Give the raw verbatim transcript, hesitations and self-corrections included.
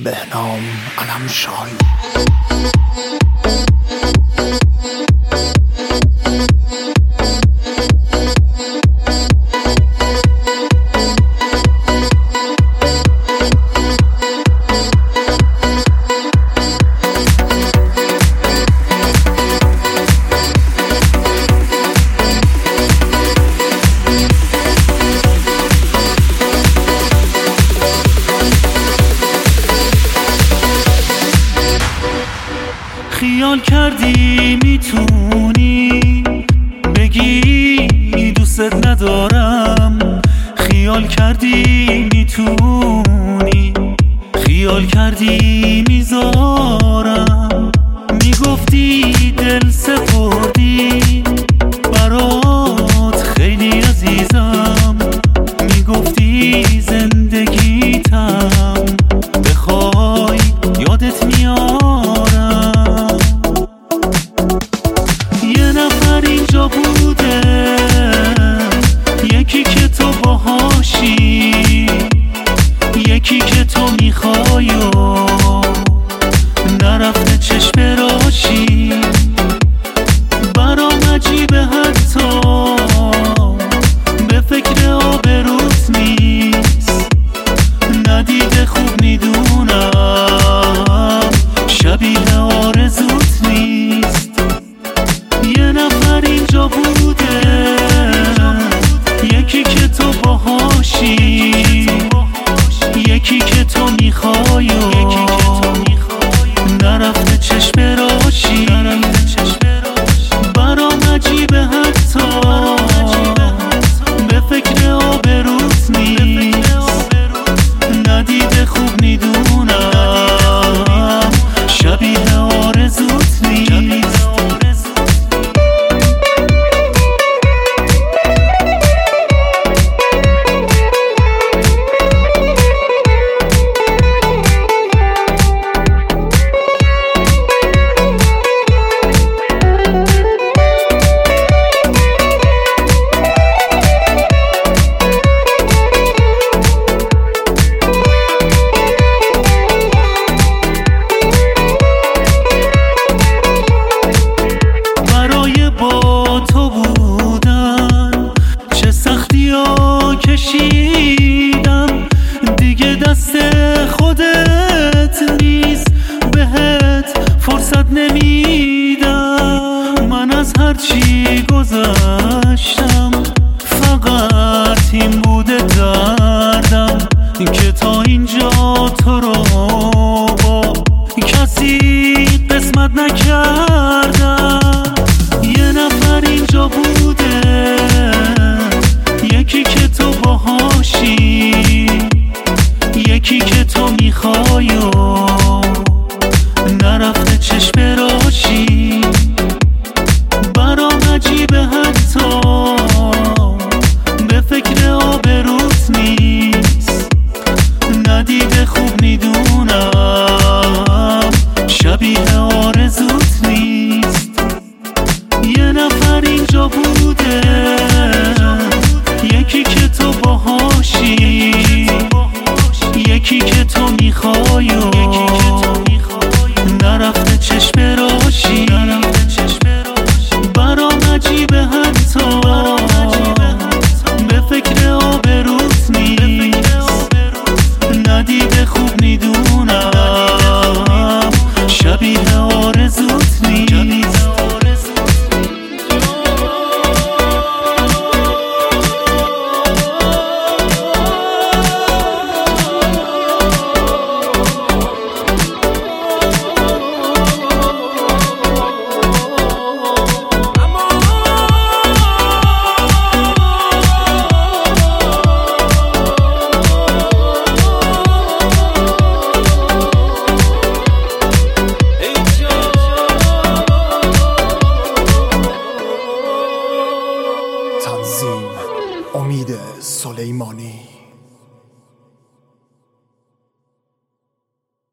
بهنام علمشاهی. خیال کردی میتونی بگی دوست ندارم، خیال کردی میتونی، خیال کردی میذارم، میگفتی دل سپردی برات خیلی عزیزم، میگفتی زندگیتم بخوای یادت میاد. اینجا بوده یکی که تو باهاشی، یکی که تو میخوای و نرفته چشم راشی، برام عجیبه حتی به فکر آبروت نیست، ندیده خوب میدونم شبیه آرزوت نیست. یه نفر اینجا بوده یکی که تو باهاشی، یکی که تو میخوای و نرفته چشم راشی، برام عجیبه حتی به فکر آبروت نیست، ندیده خوب میدونم شبیه آرزوت نیست. کشیدم دیگه دست خودت نیست، بهت فرصت نمیدم، من از هرچی گذشتم فقط این بوده دردم که تا اینجا تو رو با کسی قسمت نکردم. یه نفر اینجا بوده یکی که تو باهاشی، یکی که تو میخوای و